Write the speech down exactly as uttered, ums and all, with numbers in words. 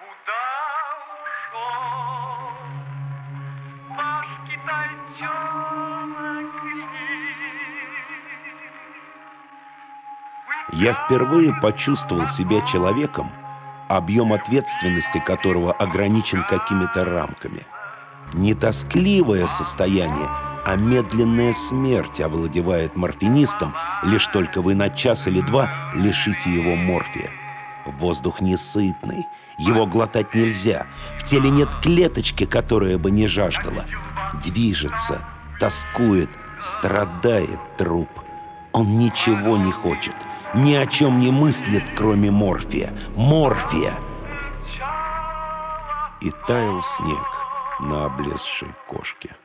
Куда ушел ваш китайчонок Ли? Я впервые почувствовал себя человеком, объем ответственности которого ограничен какими-то рамками. Не тоскливое состояние, а медленная смерть овладевает морфинистом, лишь только вы на час или два лишите его морфия. Воздух несытный, его глотать нельзя, в теле нет клеточки, которая бы не жаждала. Движется, тоскует, страдает труп. Он ничего не хочет, ни о чем не мыслит, кроме морфия. Морфия! И таял снег на облезшей кошке.